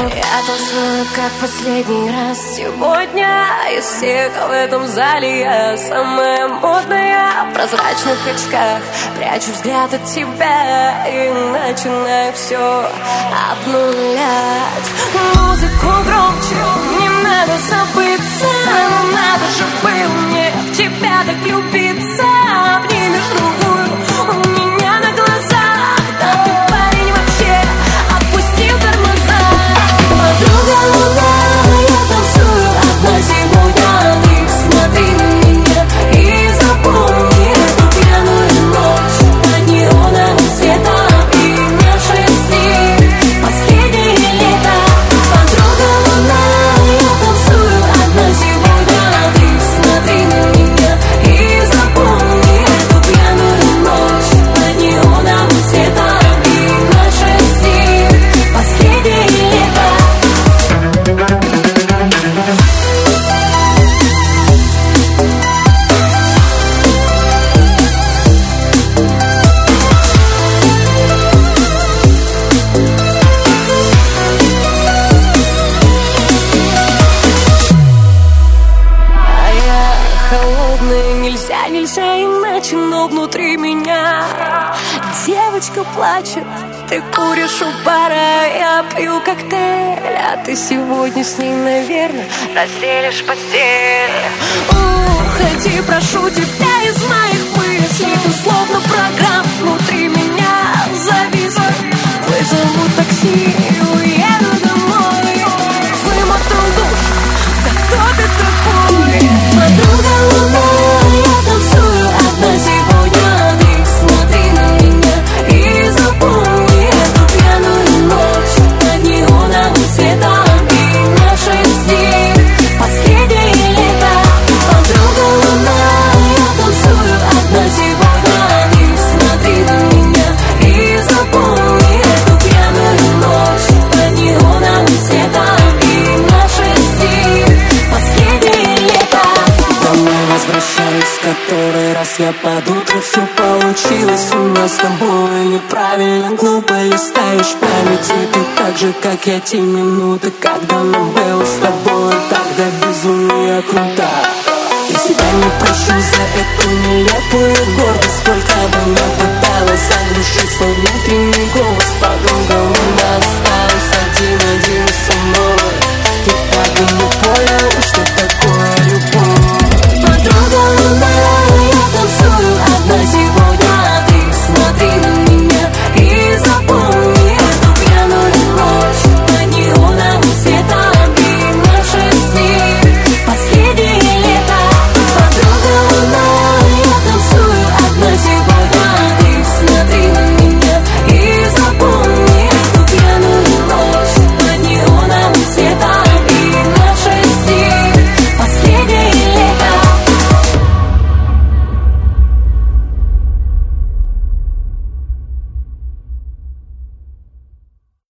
Я танцую как последний раз сегодня. Из всех в этом зале я самая модная. В прозрачных очках прячу взгляд от тебя и начинаю все обнулять. Музыку громче, не надо забыться. Но надо же было мне в тебя так влюбиться. Обнимешь другую у меня на глазах. Да ты парень вообще опустил тормоза. Подруга луна, я танцую одна сегодня. Ты смотри на меня и запомни эту пьяную ночь под неоновым светом и наши сны последнее лето. Подруга луна, я танцую одна сегодня. Ты смотри на меня и запомни эту пьяную ночь под неоновым светом и наши сны последнее лето. А я холодная, нельзя иначе, но внутри меня девочка плачет. Ты куришь у бара, я пью коктейль, а ты сегодня с ней, наверное, разделишь постель. Уходи, прошу тебя из моих мыслей. Ты словно программ внутри меня завис. Вызову такси и уеду домой. Вымотал душ, да кто ты такой? Подруга луна, я танцую одна сегодня. Ты смотри на меня и запомни эту пьяную ночь под неоновым светом и наши сны последнее лето. Подруга луна, я танцую одна сегодня. Ты смотри на меня и запомни эту пьяную ночь под неоновым светом и наши сны последнее лето. Домой возвращаюсь который раз. Я под утро, все получилось у нас с тобой. Неправильно, глупо листаешь памяти. Ты так же, как я, те минуты, когда нам было с тобой. Тогда безумие круто. Я себя не прощу за эту нелепую гордость. Сколько бы я пыталась заглушить свой внутренний голос. Подруга у нас